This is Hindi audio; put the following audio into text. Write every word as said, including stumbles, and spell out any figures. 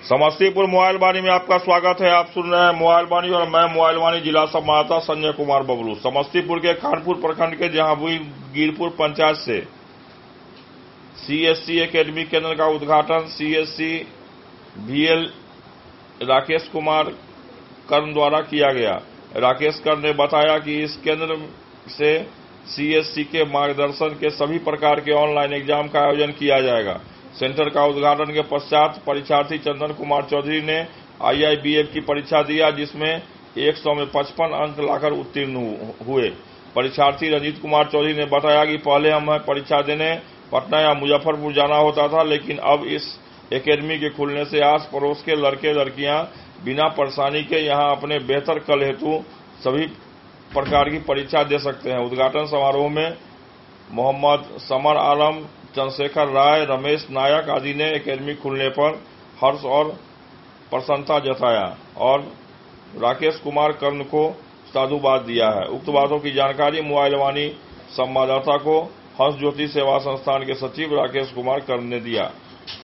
समस्तीपुर मोबाइल वाणी में आपका स्वागत है। आप सुन रहे हैं मोबाइल वाणी और मैं मोबाइल वाणी जिला संवाददाता संजय कुमार बबलू। समस्तीपुर के खानपुर प्रखंड के जहांबुई गिरपुर पंचायत से सीएससी एकेडमी केंद्र का उद्घाटन सीएससी वीएल राकेश कुमार कर्ण द्वारा किया गया। राकेश कर्ण ने बताया कि इस केंद्र से सीएससी के मार्गदर्शन के सभी प्रकार के ऑनलाइन एग्जाम का आयोजन किया जाएगा। सेंटर का उद्घाटन के पश्चात परीक्षार्थी चंदन कुमार चौधरी ने आईआईबीएफ की परीक्षा दिया, जिसमें सौ में पचपन अंक लाकर उत्तीर्ण हुए। परीक्षार्थी रंजीत कुमार चौधरी ने बताया कि पहले हमें परीक्षा देने पटना या मुजफ्फरपुर जाना होता था, लेकिन अब इस एकेडमी के खुलने से आस पड़ोस के लड़के लड़कियां बिना परेशानी के यहां अपने बेहतर कल हेतु सभी प्रकार की परीक्षा दे सकते हैं। उद्घाटन समारोह में मोहम्मद समर आलम, चंद्रशेखर राय, रमेश नायक आदि ने एकेडमी खुलने पर हर्ष और प्रसन्नता जताया और राकेश कुमार कर्ण को साधुवाद दिया है। उक्त बातों की जानकारी मोबाइल वाणी संवाददाता को हंस ज्योति सेवा संस्थान के सचिव राकेश कुमार कर्ण ने दिया।